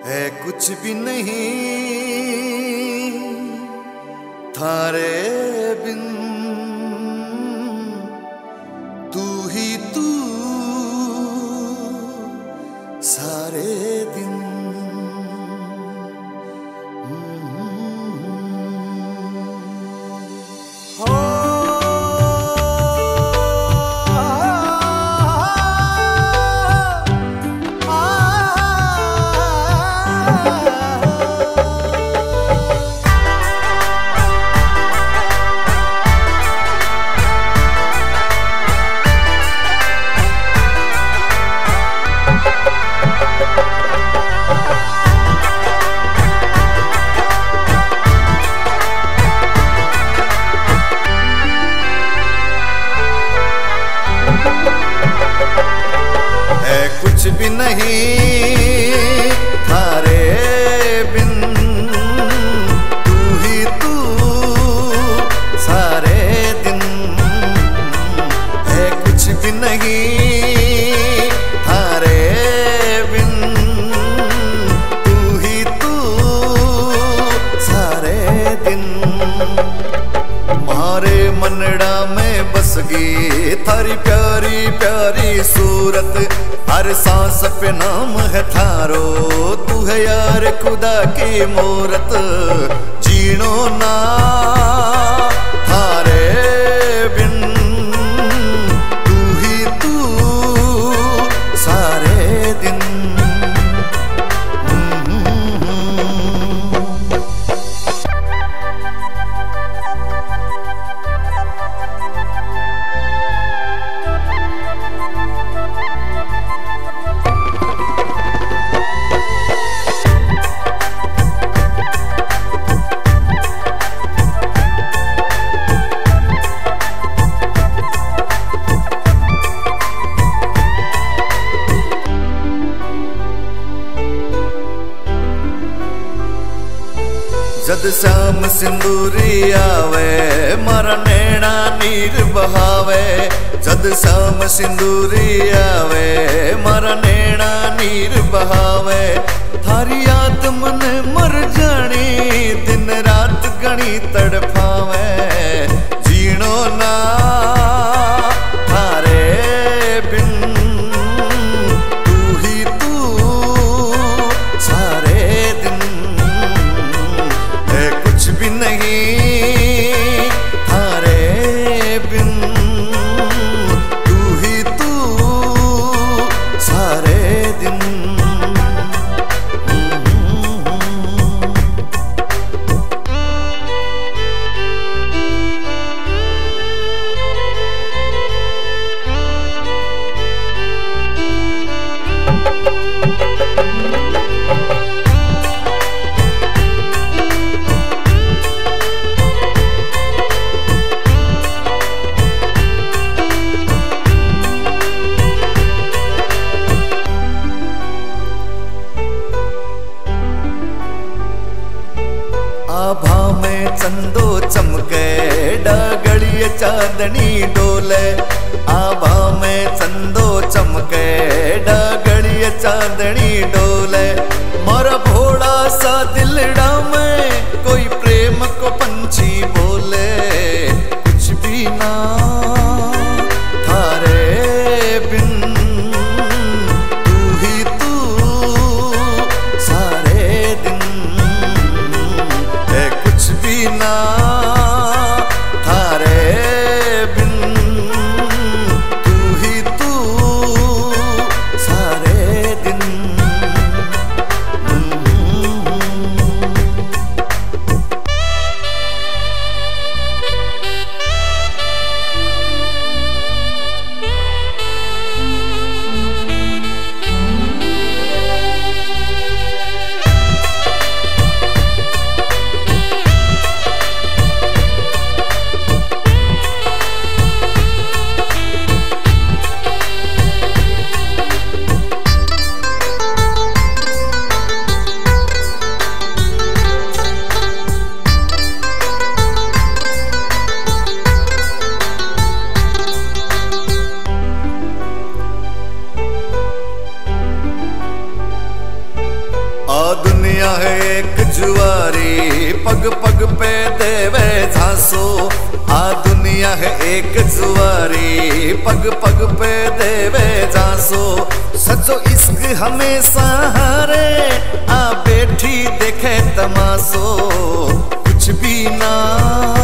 है कुछ भी नहीं थारे बिन, तू ही तू सारे दिन। कुछ भी नहीं थारे बिन, तू ही तू सारे दिन। है कुछ भी नहीं थारे बिन, तू ही तू सारे दिन। मारे मनड़ा में बस गई थारी प्यारी प्यारी सूरत, हर सांस पे नाम है थारो, तू है यार खुदा की मूरत। जीनो ना थारे बिन, तू ही तू सारे दिन। जद श्याम सिंदूरी आवे मारा नैना नीर बहावे, जद श्याम सिंदूरी आवे मारा नैना नीर बहावे। थारी याद मन मर जानी दिन रात गणी तड़फावे। जीनो ना थारे बिन, तू ही तू सारे दिन। कुछ भी नहीं थारे बिन, तू ही तू सारे दिन। आभा में चंदो चमके डगड़िए चांदनी डोले। आभा में चंदो चमके डगड़िए चांदनी डोले। मोरा भोला सा दिलड़ा में कोई प्रेम को पंछी बोले। कुछ भी ना थारे बिन, तू ही तू सारे दिन। कुछ भी ना थारे बिन, तू ही तू सारे दिन। दुनिया है एक जुआरी, पग पग पे देवे झांसो। आ दुनिया है एक जुआरी, पग पग पे देवे झांसो। सचो इश्क हमेशा हारे, आ बैठी देखे तमाशो। कुछ भी ना